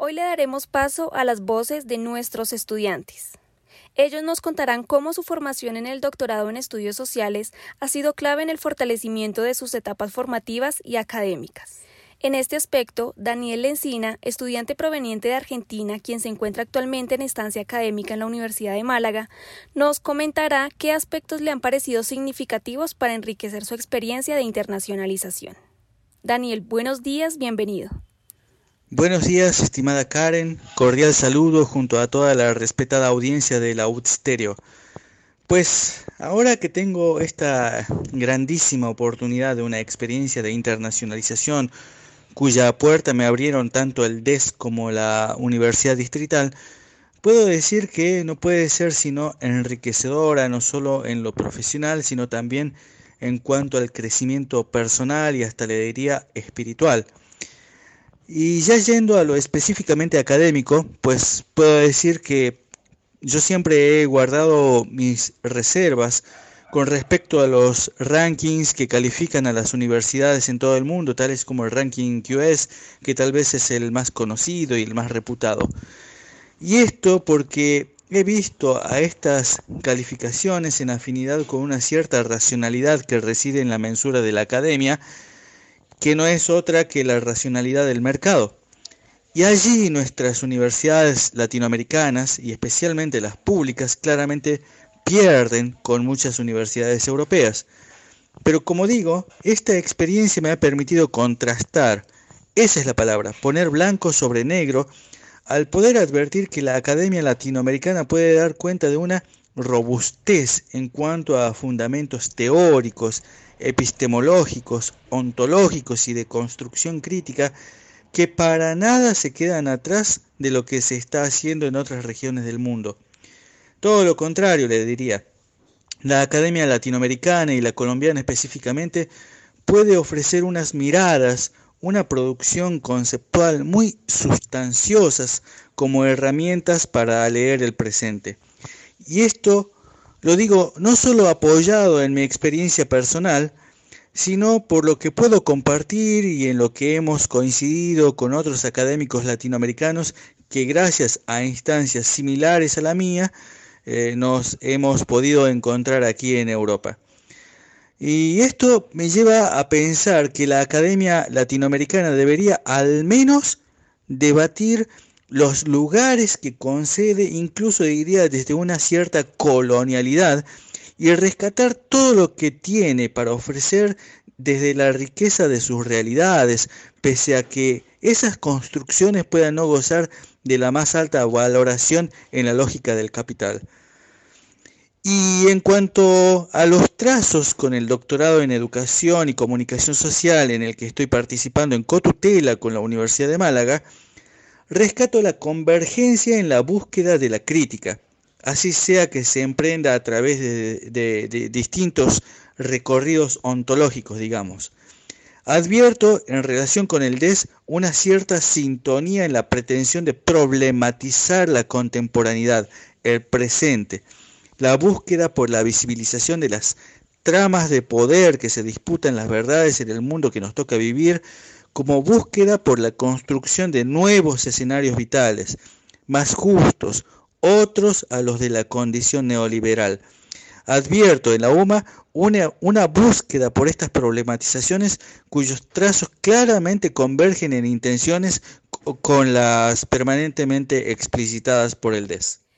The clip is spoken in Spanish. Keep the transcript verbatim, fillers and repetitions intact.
Hoy le daremos paso a las voces de nuestros estudiantes. Ellos nos contarán cómo su formación en el doctorado en estudios sociales ha sido clave en el fortalecimiento de sus etapas formativas y académicas. En este aspecto, Daniel Lencina, estudiante proveniente de Argentina, quien se encuentra actualmente en estancia académica en la Universidad de Málaga, nos comentará qué aspectos le han parecido significativos para enriquecer su experiencia de internacionalización. Daniel, buenos días, bienvenido. Buenos días, estimada Karen, cordial saludo junto a toda la respetada audiencia de la U T Stereo. Pues ahora que tengo esta grandísima oportunidad de una experiencia de internacionalización, cuya puerta me abrieron tanto el D E S como la Universidad Distrital, puedo decir que no puede ser sino enriquecedora, no solo en lo profesional, sino también en cuanto al crecimiento personal y hasta le diría espiritual. Y ya yendo a lo específicamente académico, pues puedo decir que yo siempre he guardado mis reservas con respecto a los rankings que califican a las universidades en todo el mundo, tales como el ranking Q S, que tal vez es el más conocido y el más reputado. Y esto porque he visto a estas calificaciones en afinidad con una cierta racionalidad que reside en la mensura de la academia, que no es otra que la racionalidad del mercado. Y allí nuestras universidades latinoamericanas, y especialmente las públicas, claramente pierden con muchas universidades europeas. Pero como digo, esta experiencia me ha permitido contrastar, esa es la palabra, poner blanco sobre negro, al poder advertir que la academia latinoamericana puede dar cuenta de una robustez en cuanto a fundamentos teóricos, epistemológicos, ontológicos y de construcción crítica que para nada se quedan atrás de lo que se está haciendo en otras regiones del mundo. Todo lo contrario, le diría. La academia latinoamericana y la colombiana específicamente puede ofrecer unas miradas, una producción conceptual muy sustanciosas como herramientas para leer el presente. Y esto lo digo no solo apoyado en mi experiencia personal, sino por lo que puedo compartir y en lo que hemos coincidido con otros académicos latinoamericanos que gracias a instancias similares a la mía eh, nos hemos podido encontrar aquí en Europa. Y esto me lleva a pensar que la academia latinoamericana debería al menos debatir los lugares que concede, incluso diría desde una cierta colonialidad, y rescatar todo lo que tiene para ofrecer desde la riqueza de sus realidades, pese a que esas construcciones puedan no gozar de la más alta valoración en la lógica del capital. Y en cuanto a los trazos con el doctorado en Educación y Comunicación Social, en el que estoy participando en cotutela con la Universidad de Málaga, rescato la convergencia en la búsqueda de la crítica, así sea que se emprenda a través de, de, de distintos recorridos ontológicos, digamos. Advierto en relación con el D E S una cierta sintonía en la pretensión de problematizar la contemporaneidad, el presente, la búsqueda por la visibilización de las tramas de poder que se disputan las verdades en el mundo que nos toca vivir, como búsqueda por la construcción de nuevos escenarios vitales, más justos, otros a los de la condición neoliberal. Advierto en la U M A una, una búsqueda por estas problematizaciones cuyos trazos claramente convergen en intenciones con las permanentemente explicitadas por el D E S.